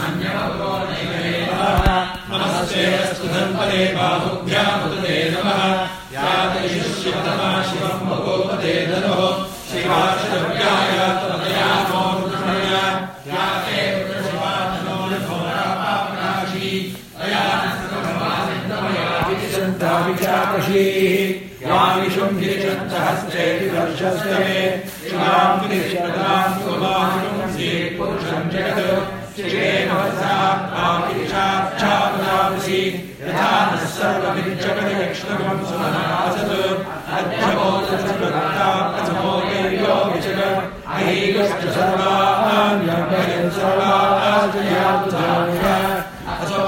नमस्ते अस्तु धन्वते बाहुभ्यामुदते नमः यातयिष्यतमा शिवम् भगवते धनुः शिवाशव्याय तदया नो रुद्रय याते रुद्रशिवानो नमोरापापनाशी अयानसर्वभाविन्दमयाभिचाकशीः यामिषुम्भिचन्दहस्ते विवर्षस्ते शिवाम् विनिष्यताम् सुभाषुम् श्रीपुरुषम् जगत् श्रीरेण वत्सात्माकिरिषाच्छादनावसि यथा नः सर्वविज्जगदयक्ष्णकम् सुमनासत् अध्यमोदसर्वभक्ताप्रथमोऽयो विजगत् अहीगश्च सर्वान्यभयन् सर्वाश्चर्यात्साय असो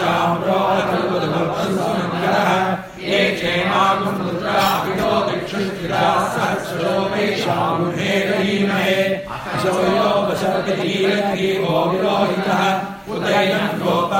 यष्टाम्रोहकल्पदभक्तुसुमङ्गलः ये चेमागुम् रुद्राभितो दिक्षुष्टिराः सहस्रो वैशामुहेरहीमहे असो यो वसर्गधीरधीवो विरोहितः उदयम्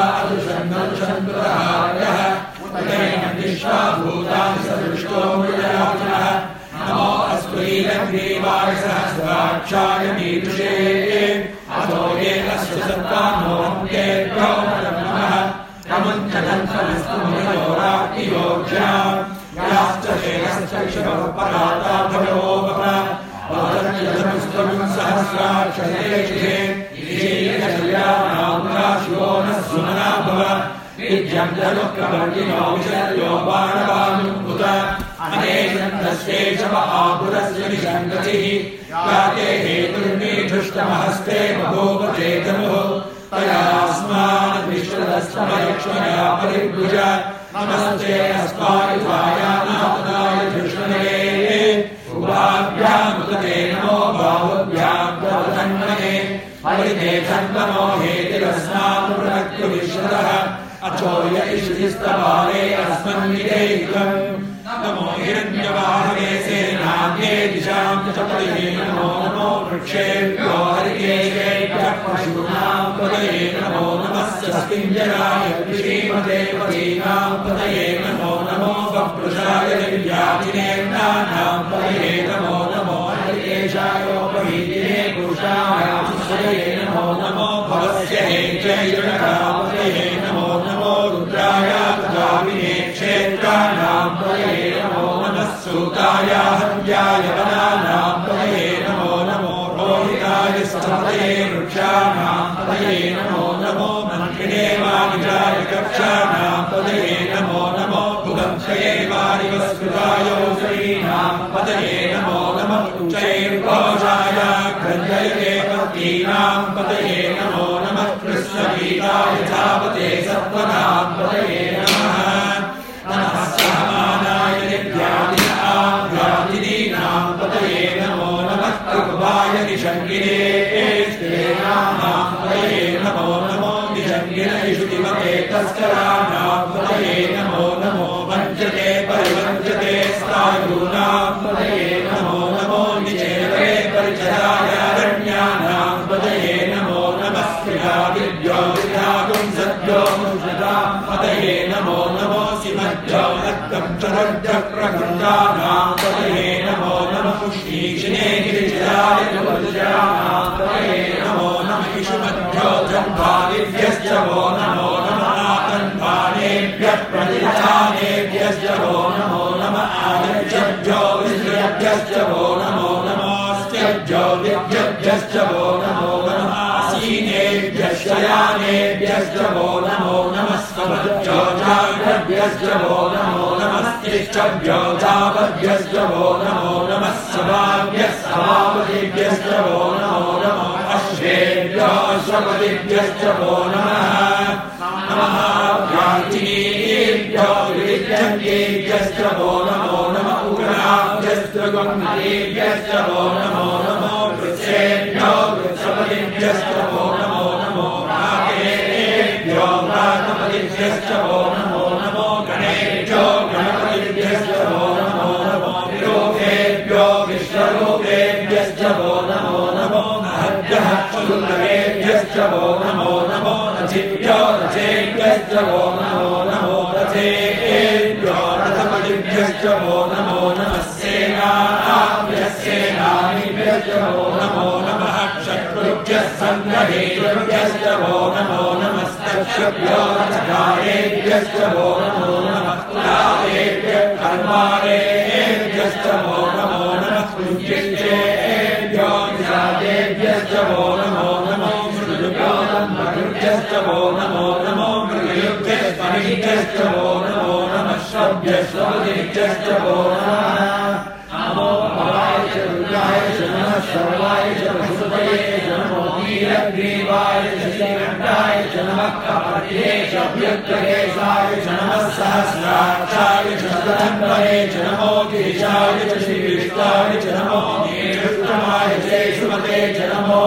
गोपादुषन्नरुषन्पुरहार्यः उदयम् विश्वाभूतानि सदृष्टो मृजराजनः नमो अस्त्वैलग्रीवाय सहस्राक्षाय मीदृशे अतो ये अस्य सत्तामोऽङ्केभ्यो नमः प्रमुञ्चदन्तमस्तु मुनियोराज्ञयोज्याम् याश्च शेषश्चक्षपराताभयोपः वदन्यधनुस्तुम् सहस्राक्षरेषे ईशयशल्यानाम्राशिवो नः सुमना भव विद्यम् धनुःप्रवर्गिनो विशल्यो बाणवानुमुत अनेशन्दस्येषव आपुरस्य विशङ्गतिः याते हेतुर्मीढुष्टमहस्ते बभूव चेतनुः तयास्मान् विश्वदस्तमलक्ष्मया परिभुज नमस्ते अस्मायुधायानाथनाय धृष्णये उभाभ्यामुदते नमो बाहुभ्याम् प्रवतन्मने परिते धन्वनो हेतिरस्मानुरक्तुविश्वतः अचो य इषुधिस्तवाले अस्मन्निदेहिकम् नमो हिरण्यवाहवे सेनान्ये दिशाम् च पदये नमो नमो वृक्षेभ्यो हरिकेशेभ्यः पशूनाम् पदये नमो नमः सस्मिञ्जराय श्रीमदेवतीनाम् पदये नमो नमो वपुषाय दिव्यातिनेन्द्राणाम् पदये नमो नमो हरिकेशायोपवीतिने पुरुषायाम् पदये नमो नमो भवस्य हेचैरणकाम् पदये नमो नमो रुद्राय गाविने क्षेत्राणाम् पदये नमो नमः सूताय हव्याय वनानाम् पदये नमो नमो रोहिताय स्तपदये वृक्षाणाम् पदये नमो नमो मन्त्रिणे वाणिजाय कक्षाणाम् पदये नमो नमो भुगंशये वारिवस्कृताय श्रीणाम् पदये नमो नमः उच्चैर्घोषाय ग्रन्थयते पत्नीनाम् पदये नमो नमः कृष्णगीताय धावते सत्त्वनाम् पदये नमः नमः सहमानाय दिव्यादिनाम् पदये नमो नमः कृपाय निषङ्गिने स्त्रीणाम् पदये नमो नमो निषङ्गिन इषुतिमते तस्कराणाम् पदये नमो नमो वञ्चते परिवञ्चते स्थायूनाम् पदये नमो नमो निचेते परिचराय रण्यानाम् पदये नमो नमः स्त्रियादिभ्यो विद्यागुम् सद्यो मुषताम् पदये नमो नमो सिमभ्यो रक्तम् चरज्जप्रकृतानाम् पदये नमो नमः पुष्णीक्षिणे गिरिजराय नवजानाम् पदये नमो नमः इषुमभ्यो जम्भादिभ्यश्च वो नमो नमः आतन्वानेभ्यः प्रतिष्ठानेभ्यश्च वो नमो नमः आदित्यभ्यो विश्रेभ्यश्च वो नमो नमोऽस्त्यभ्यो दिव्यभ्यश्च वो नमो नमः आसीनेभ्यः शयानेभ्यश्च वो नमो नमः स्वभ्यो जागृभ्यश्च वो नमो नमः तिष्ठभ्यो जावभ्यश्च वो नमो नमः सभाभ्यः सभापतिभ्यश्च वो नमो नमः अश्वेभ्यो अश्वपतिभ्यश्च वो नमः नमः प्राचीनेभ्यो विद्यन्तेभ्यश्च वो नमो नमः उग्राभ्यश्च गम्भीरेभ्यश्च वो नमो नमो वृक्षेभ्यो वृक्षपतिभ्यश्च वो नमो नमो प्राकेभ्यो प्राकपतिभ्यश्च वो नमो नमो गणेभ्यो गणपतिभ्यश्च वो नमो नमो विरूपेभ्यो विश्वरूपेभ्यश्च वो नमो नमो महद्भ्यः चतुर्भ्यश्च वो नमो नमो रथिभ्यो रथेभ्यश्च वो नमो नमो रथेभ्यो रथपतिभ्यश्च वो नमो नमः सेनाभ्यः सेनानिभ्यश्च वो नमो नमः शत्रुभ्यः सङ्ग्रहेभ्यश्च वो नमो चक्षुभ्योऽर्थकारेभ्यश्च वो नमो नमः कुलालेभ्यः कर्माणेभ्यश्च वो नमो नमः कुञ्चिष्टेभ्यो निषादेभ्यश्च वो नमो नमो मृदुभ्योऽभ्यश्च वो नमो नमो मृगयुभ्यश्च वो नमो नमः श्रभ्यश्च वो नमः नमो भवाय च रुद्राय च नमः सर्वाय च पशुपतये च नमो नीलग्रीवाय च श्रीकण्ठाय च नमः कपटये च व्यक्तकेशाय च नमः सहस्राक्षाय च शतधन्वने च नमो गिरिशाय च श्रीविष्टाय च नमो नीलुत्तमाय च शुमते च नमो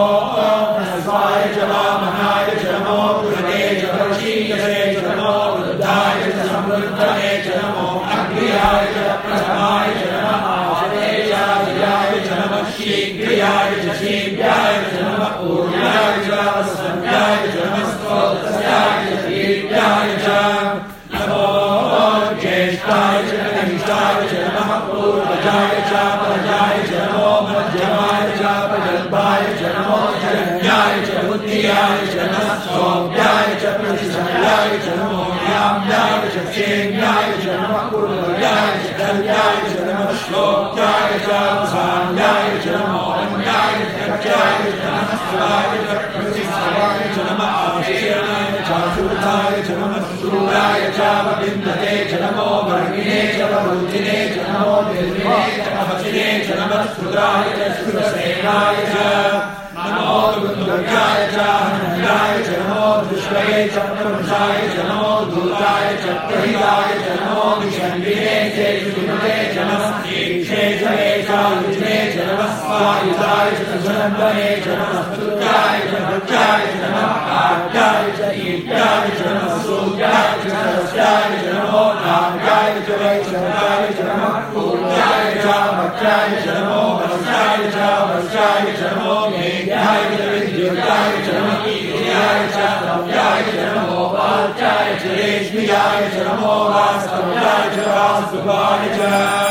स्वाय च वामनाय च नमो बृहते च वशीयसे च नमो वृद्धाय च समृद्धने च नमो अग्र्याय च प्रथमाय च नमः आश्रेयाय च नमः शीघ्रियाय च शीघ्राय च नमः पूर्णाय च वसन्याय च नमः स्तोत्रस्याय च दीर्घाय च नमो ज्येष्ठाय च कनिष्ठाय च नमः पूर्वजाय च परजाय च नमो मध्यमाय च प्रगल्भाय च नमो जन्याय च बुद्धियाय च नमः सौम्याय च प्रतिशल्याय च नमो याम्याय च क्षेम्याय च नमः पूर्वजाय च कल्याय च नमः श्लोक्याय च साम्याय च नमो अन्याय च कक्षाय च नमः शिवाय च प्रतिष्ठाय च नमः आशीर्णाय च शुद्धाय च नमः शूराय च विन्दते च नमो वर्गिणे च वरुचिने च नमो निर्विणे च अवचिने च नमः श्रुताय च श्रुतसेनाय च नमो दुर्गाय च हनुमन्ताय च नमो दुष्करे च पुरुषाय च नमो दूताय च प्रहिताय च नमो विषण्डिने च विष्णुते च नमः ईक्षे च एषायुजिने च नमः स्वायुधाय च सुषण्डने च नमः स्तुत्याय च भक्त्याय च नमः आज्ञाय च ईप्याय च नमः सूर्याय च सरस्याय च नमो नागाय च वैष्णवाय च नमः पूज्याय च भक्त्याय च नमो वर्षाय च वर्षाय च नमो मेघ्याय च विद्युताय च नमः ईर्याय च द्रव्याय च नमो वाच्याय च रेश्मियाय च नमो वास्तव्याय च वास्तुवाय च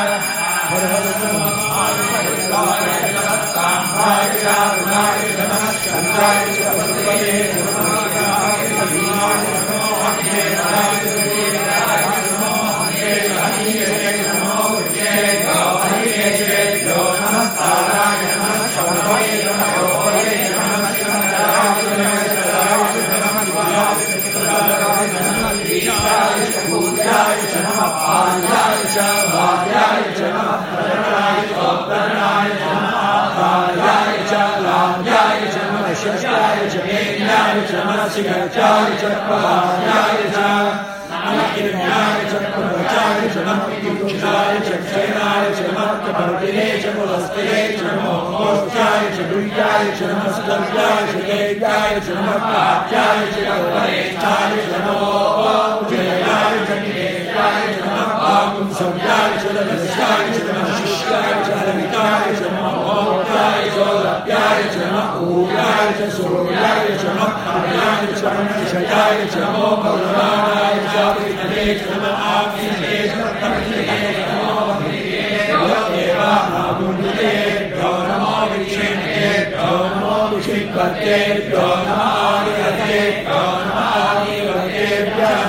कामाय च रुणाय च नमः चन्द्राय च पशुपतये च नमः शिवाय च नमो अग्नेयाय च वीराय च नमो हनीयसे च नमो वृक्षेभ्यो हनीयेभ्यो नमः ताराय च नमः शम्भवे च नमः योगे च नमः चन्द्राय च नमः शराय च नमः शिवाय च सुराय च नमः ईशाय च पूज्याय च नमः पार्याय च भार्याय च नमः प्रणाय च प्रणाय च नमः आधार्याय च लाभ्याय च नमः शस्याय च मेघ्याय च नमः शिखर्चाय च प्रभार्याय च नमः च प्रवचाय च नमः कुक्षाय च क्षयनाय च नमः कपर्दिने च पुलस्त्ये च नमो घोष्याय च गुह्याय च नमः स्तव्याय च देव्याय च नमः प्राच्याय च कल्पनेष्ठाय च नमो जयाय च निवेशाय च नमः पापुंसव्याय च ददस्याय च नमः शिष्याय च ललिताय च नमः मोक्षाय च लभ्याय च नमः ऊर्याय च सूर्याय च नमः कार्याय च निषयाय च नमो भगवानाय च विष्णवे च नमः आग्नेये च तर्षये च नमो भगवते देवानागुण्येभ्यो नमो विक्षिणेभ्यो नमो विक्षिपतेभ्यो नमः आदिरतेभ्यो नमः आदिवतेभ्यः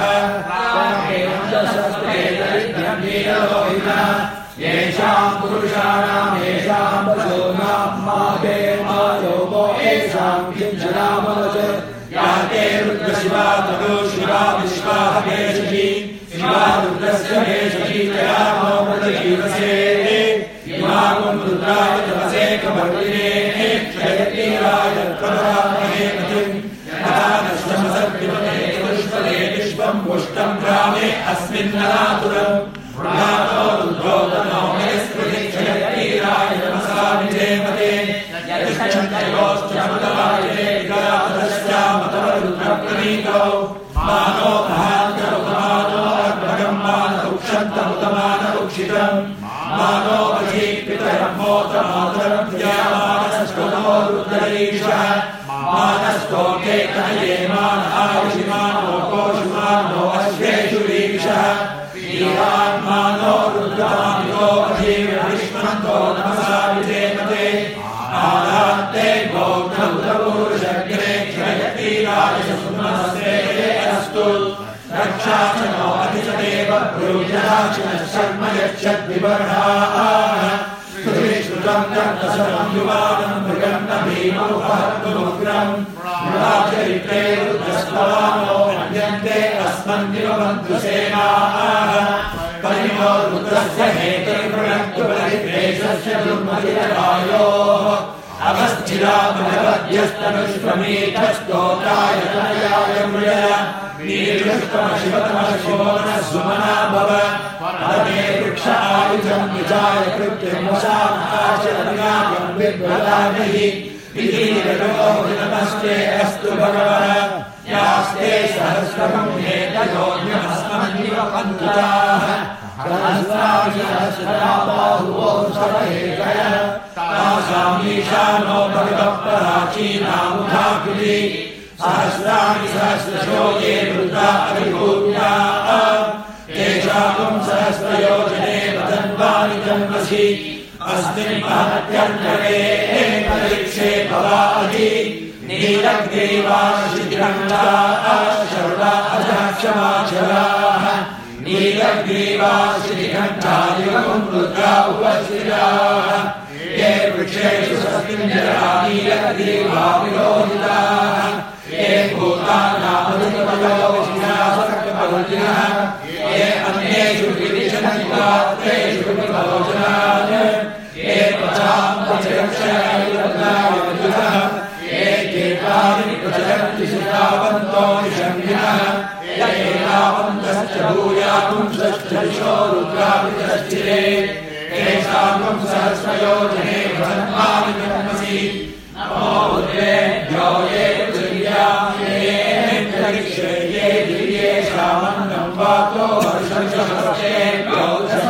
येषां पुरुषाणाम् येषां पशूनां माभे मालोभो येषां किञ्चनामवच या ते रुद्रशिवा ततो शिवा विश्वा हवेशि शिवा रुद्रस्य भेषि तया मोमदजीवसे इमागुं रुद्राय तपसे कवर्तिने क्षयतीराय प्रदामहे मतिम् यथा नष्टमसद्विपते पुष्पदे विश्वं पुष्टं ग्रामे अस्मिन्नरातुरम् वृणातो रुद्रो तनो मयस्पति क्षयतीराय नमसा विजयमते यच्छन्तयोश्चमुदवाये गातस्यामतवरुद्रप्रणीतौ मानो महान्तमुतमानो अग्रगं मानरुक्षन्तमुतमानरुक्षितम् मानो अधीपितरमोतमातरं द्यामानस्तुतो रुद्ररीशः मानस्तोके कनये मान आयुषिमानो कोशुमानो अश्वेषु रीशः ीवान्मानो रुद्रामितो अधीर्विष्मन्तो नमसा विजेमते आदात्ते बौद्धमुदपूरुषग्रे क्षयतीराय सुमनस्ते अस्तु रक्षाचनो अधिचदेव ब्रूजराचिनः शर्म यच्छद्विवर्णाः श्रुतं कर्तसर्वं युवानं मृगं न भीममुपहर्तुमुग्रं मृगाचरित्रे रुद्रस्तवानो मन्यन्ते अस्मन्निवन्तु सेनाः परिणो रुद्रस्य हेतुर्वृणक्तु परिप्रेषस्य दुर्मतिरकायोः अवस्थिरामनवद्यस्तनुष्वमेधस्तोत्राय तनयाय मृय नीलुष्टमशिवतमशिवोनः सुमना भव परमे वृक्षायुधं निजाय कृत्यमुषामाचरण्यागं विभ्रदामहि विधिरजोभिनमस्ते अस्तु भगवः यास्ते सहस्रकं हेतयोऽन्यमस्मन्निव पन्तुताः सहस्राबाहुवो सर्वहेतयः तासामीशानो भगवः प्राचीनामुखाकृति सहस्राणि सहस्रशो ये वृद्धा अभिभूत्याः तेषां सहस्रयोजने वदन्वानि जन्मसि अस्मिन् महत्यन्तरे परीक्षे भवादि नीलग्रीवाशिखण्डाः शर्वा अधः क्षमाचलाः नीलग्रीवाशिखण्डायुगं रुद्रा उपस्थिताः ये वृक्षेषु सस्मिञ्जरा नीलग्रीवा विलोहिताः ये भूतानामधिपतयो विनाशकपवतिनः ये अन्येषु विविशन्ति पात्रेषु विभोजनान् ये पचां पचरक्षयः ये कीटानि प्रचरन्ति शिखावन्तो निशम्यः ये एतावन्तश्च भूयापुंसश्च दिशो रुद्राभितश्चिरे येषां सहस्रयोजने भवन्मानि जन्मसि नमो रुद्रेभ्यो ये पृथिव्याये ये दिव्येषामन्नं वातो हर्षेभ्यो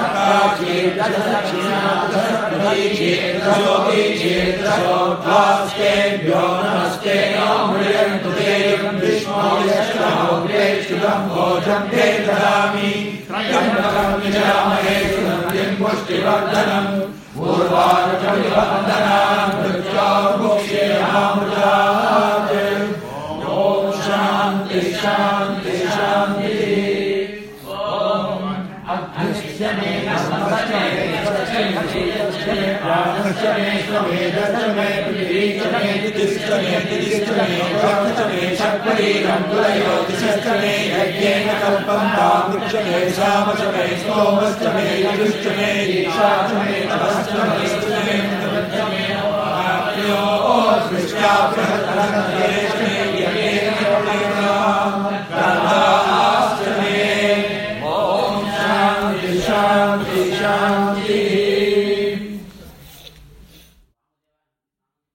दशकाचेद्योगीचेद्योद्वास्तेभ्यो नमस्ते मृयन्तु तेयं विष्णो यशोग्रे शुभं भोजं ते ददामि त्र्यम्बकं यजामहे सुगन्धिं पुष्टिवर्धनम् पूर्वार्कविवन्दनान् मृत्योर्मुक्षेमामृतात् ॐ शान्ति शान्ति शान्तिः ॐ अग्निश्च मे नमश्च मे प्राणश्च मे स्वमेधश्च मे पृथिवीश्च मे दितिश्च मे दिदिश्च मे वाक्च मे शक्वरीरं तुलयोतिश्च मे यज्ञेन कल्पं तामृक्ष मे शामच मे सोमश्च मे यजुश्च मे ईशाच मे तपश्च मे स्तुते तपश्च मे आप्यो सृष्ट्या बृहत्तरश्च मे यज्ञेन कल्पं गर्भाश्च मे ॐ शान्ति शान्ति शान्ति